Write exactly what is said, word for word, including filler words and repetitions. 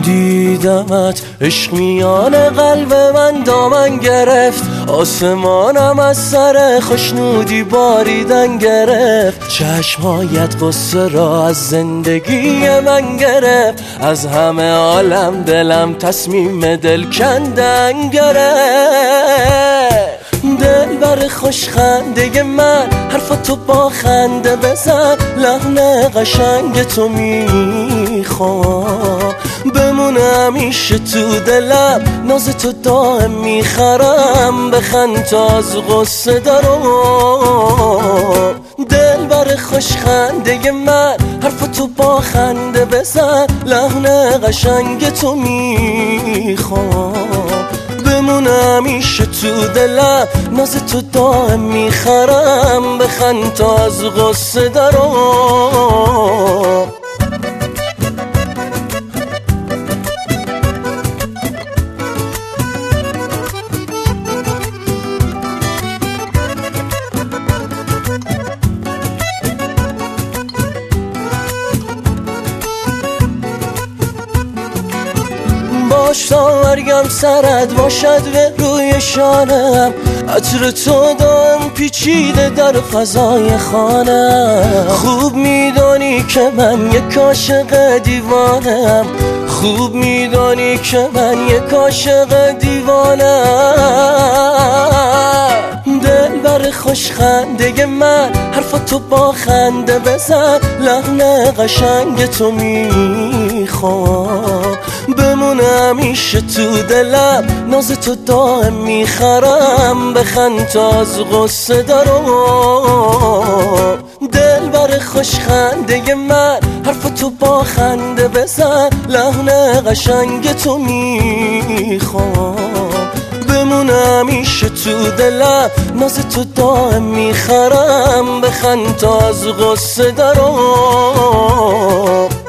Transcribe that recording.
دیدمت عشق میان قلب من دامن گرفت، آسمانم از سر خوشنودی باریدن گرفت، چشمهایت قصه را از زندگی من گرفت، از همه عالم دلم تصمیم دل کندن گرفت. دل بر خوش خنده من حرف تو با خنده بزن، لحن قشنگ تو میخوام بمونه همیشه تو دلم، ناز تو دائم میخرم بخند تا از غصه دارم. دل بر خوش خنده من حرف تو با خنده بزن، لحن قشنگ تو میخوام بمونه همیشه تو دلم، ناز تو دائم میخرم بخند تا از غصه دارم. باش تا مرگم سرت باشد به روی شانم، عطر تو دام پیچیده در فضای خانم. خوب میدانی که من یک عاشق دیوانم، خوب میدانی که من یک عاشق دیوانم. دل بر خوش خنده من حرف تو با خنده بزن، لحن قشنگ تو میخوام بمونه همیشه تو دلم، ناز تو دائم میخرم بخند تا از غصه دارم. دل بر خوش خنده من حرف تو با خنده بزن، لحن قشنگ تو میخوام بمونه همیشه تو دلم، ناز تو دائم میخرم بخند تا از غصه دارم.